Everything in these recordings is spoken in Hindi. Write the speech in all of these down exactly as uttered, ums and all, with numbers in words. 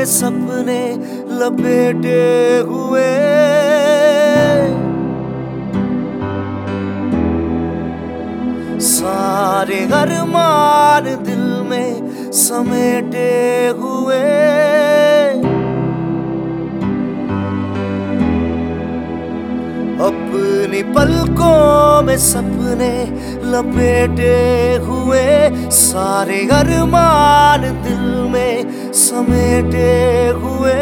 सपने लपेटे हुए, सारे अरमान दिल में समेटे हुए। अपनी पलकों में सपने लपेटे हुए, सारे अरमान दिल में समेटे हुए।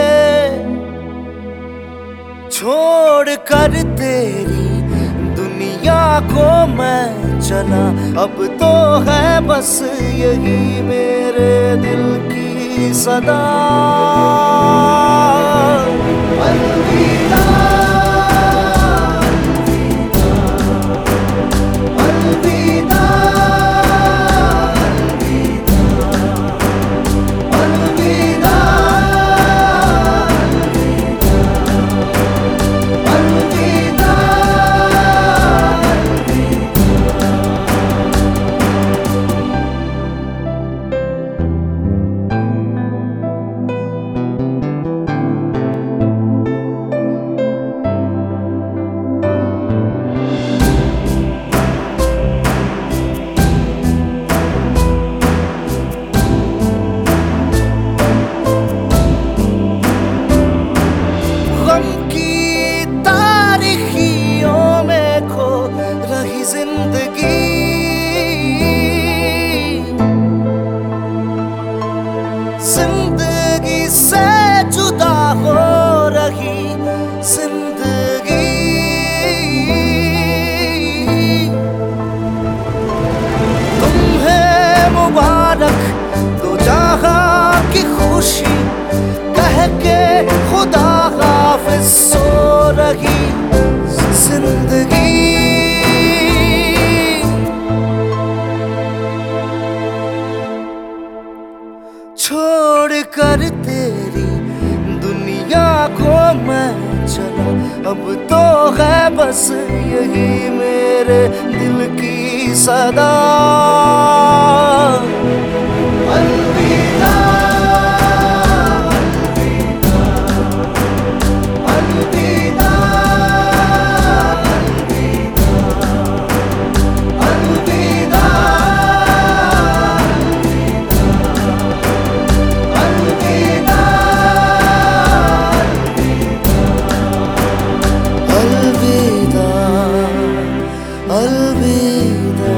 छोड़ कर तेरी दुनिया को मैं चला, अब तो है बस यही मेरे दिल की सदा। अलविदा जिंदगी से जुदा हो रही जिंदगी, तुम्हें मुबारक दो जहां की खुशी कह के खुदा हाफिज सो रही जिंदगी। छोड़ कर तेरी दुनिया को मैं चला, अब तो है बस यही मेरे दिल की सदा। अलविदा अलविदा अलविदा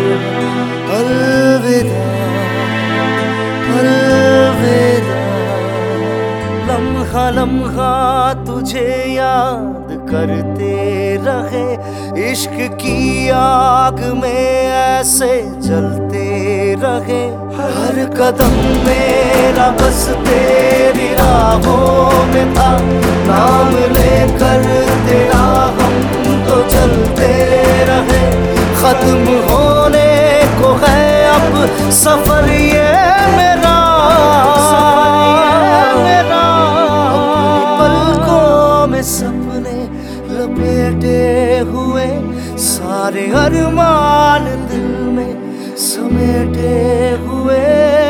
अलविदा अलविदा। लम्हा लम्हा तुझे याद करते रहे, इश्क की आग में ऐसे जलते रहे। हर कदम मेरा बस तेरी राहों में था, नाम लेकर तेरा हम तो चलते रहे। खत्म होने को है अब सफर ये मेरा, मेरा। अपनी पलकों में सपने लपेटे हुए, सारे अरमान दिल में समेटे हुए।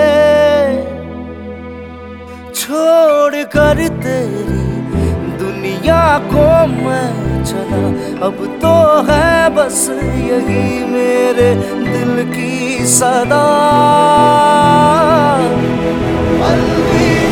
छोड़ कर तेरी दुनिया को मैं चला, अब तो है बस यही मेरे दिल की सदा। अलविदा।